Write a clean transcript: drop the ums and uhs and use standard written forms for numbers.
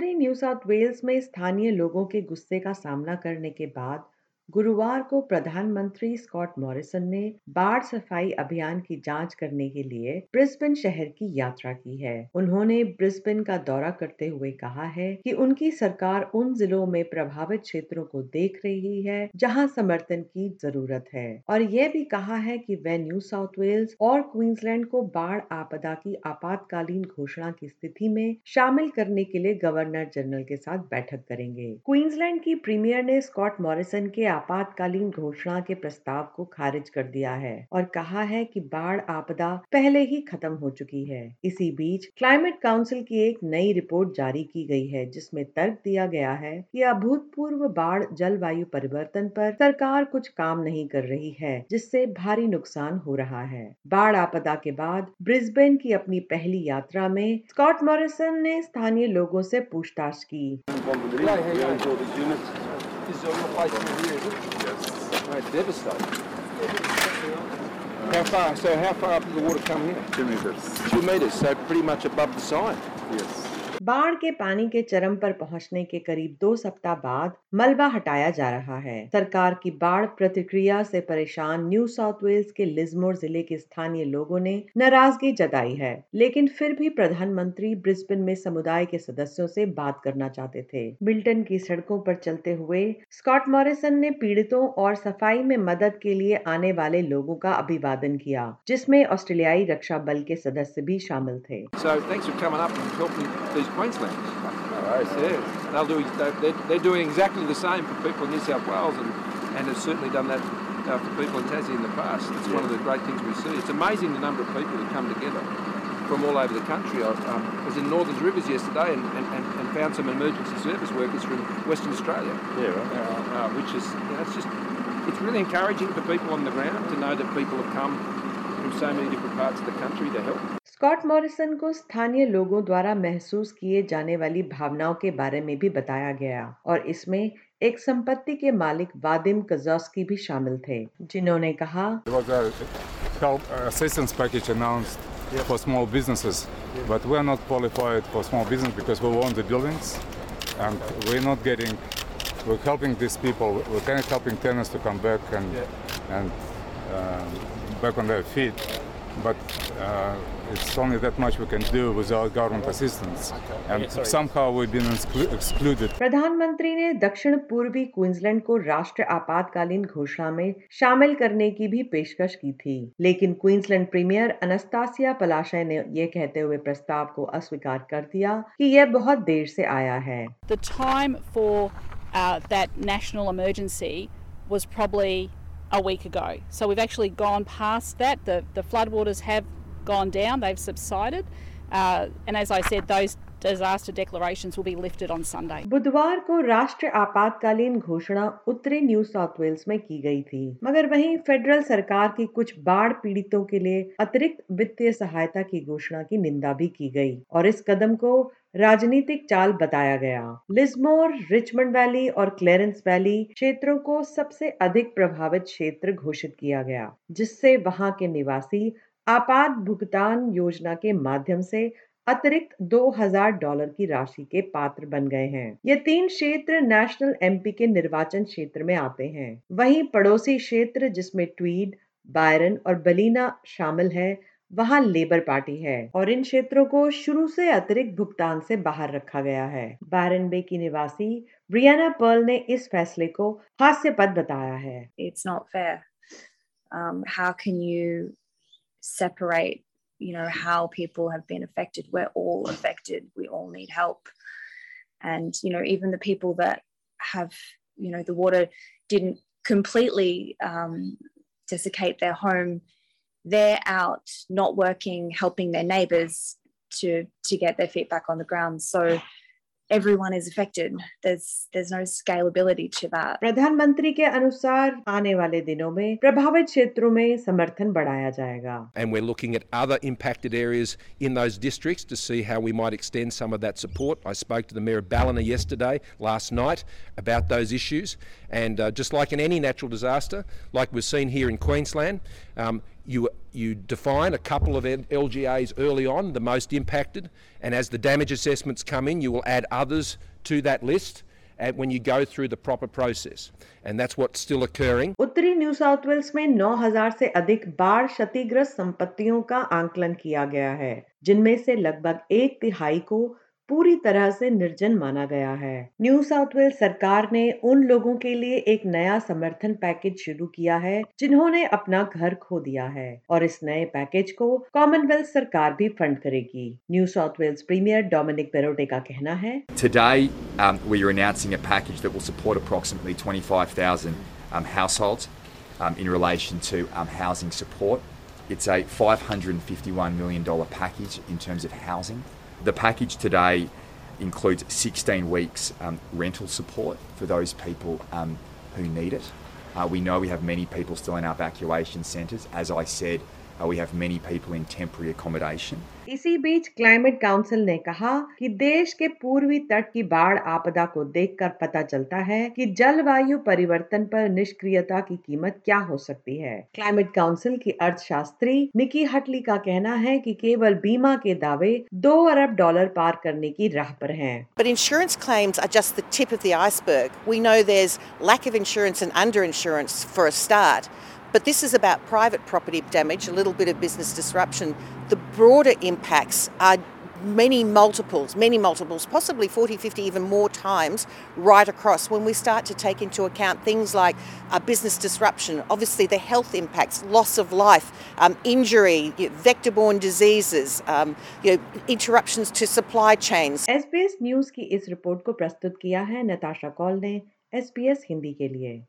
उत्तरी New South Wales में स्थानीय लोगों के गुस्से का सामना करने के बाद गुरुवार को प्रधानमंत्री स्कॉट मॉरिसन ने बाढ़ सफाई अभियान की जांच करने के लिए ब्रिस्बेन शहर की यात्रा की है। उन्होंने ब्रिस्बेन का दौरा करते हुए कहा है कि उनकी सरकार उन जिलों में प्रभावित क्षेत्रों को देख रही है जहां समर्थन की जरूरत है और यह भी कहा है कि वे न्यू साउथ वेल्स और क्वींसलैंड को बाढ़ आपदा की आपातकालीन घोषणा की स्थिति में शामिल करने के लिए गवर्नर जनरल के साथ बैठक करेंगे। क्वींसलैंड की प्रीमियर ने स्कॉट मॉरिसन के आपातकालीन घोषणा के प्रस्ताव को खारिज कर दिया है और कहा है कि बाढ़ आपदा पहले ही खत्म हो चुकी है। इसी बीच क्लाइमेट काउंसिल की एक नई रिपोर्ट जारी की गई है जिसमें तर्क दिया गया है कि अभूतपूर्व बाढ़ जलवायु परिवर्तन पर सरकार कुछ काम नहीं कर रही है जिससे भारी नुकसान हो रहा है। बाढ़ आपदा के बाद ब्रिस्बेन की अपनी पहली यात्रा में स्कॉट मॉरिसन ने स्थानीय लोगों से पूछताछ की। Is your place from here, is it? Yes. It's devastating. How far up does the water come here? 2 meters. 2 meters, so pretty much above the sign. Yes. बाढ़ के पानी के चरम पर पहुंचने के करीब 2 सप्ताह बाद मलबा हटाया जा रहा है। सरकार की बाढ़ प्रतिक्रिया से परेशान न्यू साउथ वेल्स के लिज़मोर जिले के स्थानीय लोगों ने नाराजगी जताई है, लेकिन फिर भी प्रधानमंत्री ब्रिस्बेन में समुदाय के सदस्यों से बात करना चाहते थे। मिल्टन की सड़कों पर चलते हुए स्कॉट मॉरिसन ने पीड़ितों और सफाई में मदद के लिए आने वाले लोगों का अभिवादन किया, जिसमें ऑस्ट्रेलियाई रक्षा बल के सदस्य भी शामिल थे। So thanks for coming up and helping these Queenslanders. Nice. Yeah, they're doing exactly the same for people in New South Wales and have certainly done that for people in Tassie in the past. It's one of the great things we see. It's amazing the number of people who come together from all over the country. I was in Northern Rivers yesterday and found some emergency service workers from Western Australia. Yeah, right. Which is, it's really encouraging for people on the ground to know that people have come from so many different parts of the country to help. Scott Morrison को स्थानीय लोगों द्वारा महसूस किए जाने वाली भावनाओं के बारे में भी बताया गया और इसमें एक संपत्ति के मालिक वादिम कज़ोस्की भी शामिल थे, जिन्होंने कहा, There was a help assistance package announced for small businesses, but we are not qualified for small business because we own the buildings and we're helping these people, we're kind of helping tenants to come back and back on their feet, but it's only that much we can do without government assistance, and somehow we've been excluded. प्रधानमंत्री ने दक्षिण पूर्वी Queensland को राष्ट्र आपातकालीन घोषणा में शामिल करने की भी पेशकश की थी, लेकिन क्वींसलैंड प्रीमियर अनस्तासिया पलाशय ने यह कहते हुए प्रस्ताव को अस्वीकार कर दिया कि यह बहुत देर से आया है। The time for that national emergency was probably a week ago. So we've actually gone past that. The floodwaters have gone down, they've subsided. And as I said, those disaster declarations will be lifted on Sunday. बुधवार को राष्ट्र आपातकालीन घोषणा उत्तरी New South Wales में की गई थी, मगर वहीं फेडरल सरकार की कुछ बाढ़ पीड़ितों के लिए अतिरिक्त वित्तीय सहायता की घोषणा की निंदा भी की गई और इस कदम को राजनीतिक चाल बताया गया। लिज़मोर, रिचमंड वैली और क्लेरेंस वैली क्षेत्रों को सबसे अधिक प्रभावित क्षेत्र घोषित किया गया, जिससे वहां के निवासी आपात भुगतान योजना के माध्यम से अतिरिक्त $2000 की राशि के पात्र बन गए हैं। ये 3 क्षेत्र नेशनल एमपी के निर्वाचन क्षेत्र में आते हैं। वहीं पड़ोसी क्षेत्र जिसमें ट्वीड, बायरन और बलीना शामिल है, वहां लेबर पार्टी है और इन क्षेत्रों को शुरू से अतिरिक्त भुगतान से बाहर रखा गया है। बायरन बे की निवासी ब्रियाना पर्ल ने इस फैसले को हास्यास्पद बताया है। It's not fair. How can you separate, how people have been affected? We're all affected. We all need help. And, even the people that have, the water didn't completely desiccate their home, they're out not working, helping their neighbours to get their feet back on the ground. So everyone is affected. There's no scalability to that. प्रधानमंत्री के अनुसार आने वाले दिनों में प्रभावित क्षेत्रों में समर्थन बढ़ाया जाएगा। And we're looking at other impacted areas in those districts to see how we might extend some of that support. I spoke to the Mayor of Ballina last night about those issues, and just like in any natural disaster, like we've seen here in Queensland, You define a couple of LGAs early on, the most impacted, and as the damage assessments come in, you will add others to that list when you go through the proper process. And that's what's still occurring. उत्तरी New South Wales में 9,000 से अधिक बाढ़ क्षतिग्रस्त संपत्तियों का आंकलन किया गया है, जिनमें से लगभग 1/3 को पूरी तरह से निर्जन माना गया है। न्यू साउथ वेल्स सरकार ने उन लोगों के लिए एक नया समर्थन पैकेज शुरू किया है जिन्होंने अपना घर खो दिया है, और इस नए पैकेज को कॉमनवेल्थ सरकार भी फंड करेगी। New South Wales premier Dominic Perrottet का कहना है, Today, we are announcing a package that will support approximately 25,000 households in relation to housing support. It's a $551 million package in terms of housing. The package today includes 16 weeks rental support for those people who need it. We know we have many people still in our evacuation centres. As I said, we have many people in temporary accommodation. इसी बीच climate council ने कहा कि देश के पूर्वी तट की बाढ़ आपदा को देखकर पता चलता है कि जलवायु परिवर्तन पर निष्क्रियता की कीमत क्या हो सकती है। क्लाइमेट काउंसिल की अर्थशास्त्री निकी हटली का कहना है कि केवल बीमा के दावे $2 अरब पार करने की राह पर हैं। But insurance claims are just the tip of the iceberg. We know there's lack of insurance and underinsurance for a start. But this is about private property damage, a little bit of business disruption. The broader impacts are many multiples, possibly 40, 50, even more times right across when we start to take into account things like business disruption, obviously the health impacts, loss of life, injury, vector-borne diseases, interruptions to supply chains. SBS news की इस report को प्रस्तुत किया है नताशा कॉल ने SBS Hindi के लिए।